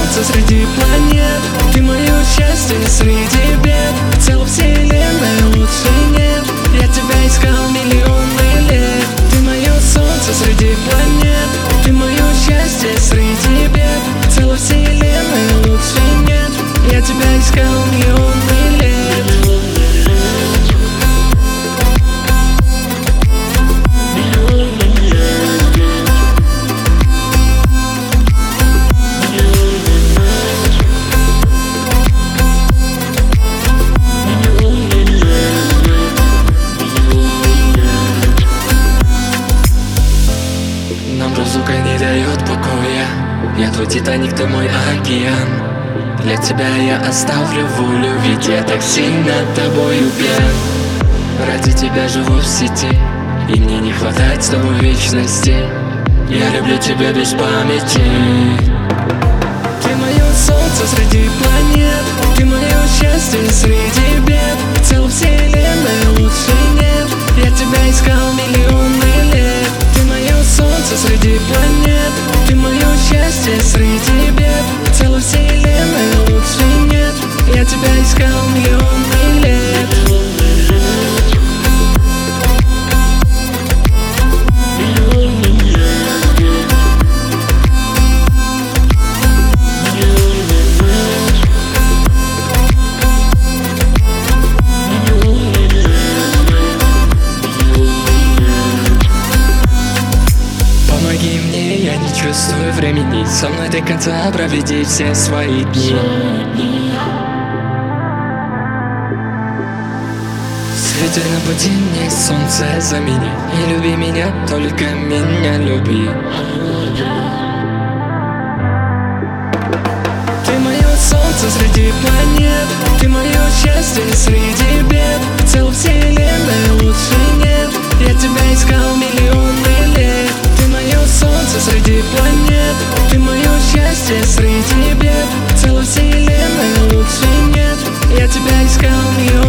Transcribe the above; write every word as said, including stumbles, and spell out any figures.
солнце среди планет, ты мое счастье среди бед. Целой вселенной лучше нет, я тебя искал миллионы лет. Ты мое солнце среди планет, ты мое счастье среди бед. Целой вселенной лучше нет, я тебя искал миллионы лет. Нам разлука не дает покоя, я твой Титаник, ты мой океан. Для тебя я оставлю волю, ведь я так сильно тобою пьян. Ради тебя живу в сети, и мне не хватает с тобой вечности. Я люблю тебя без памяти. Ты мое солнце среди планет, ты мое счастье среди бед. Целой вселенной лучше нет, я тебя искал миллионы лет. Ты мое солнце среди планет, ты мое счастье среди бед. Целой вселенной лучше нет, я тебя искал миллионы лет. Помоги мне, я не чувствую времени, со мной до конца проведи все свои дни. Свети на пути мне, солнце замени, и люби меня, только меня люби. Ты мое солнце среди планет, ты мое счастье среди бед. Целой вселенной лучше нет, я тебя искал миллионы лет. Ты мое солнце среди планет, ты мое счастье среди бед. Целой вселенной лучше нет, я тебя искал миллионы лет.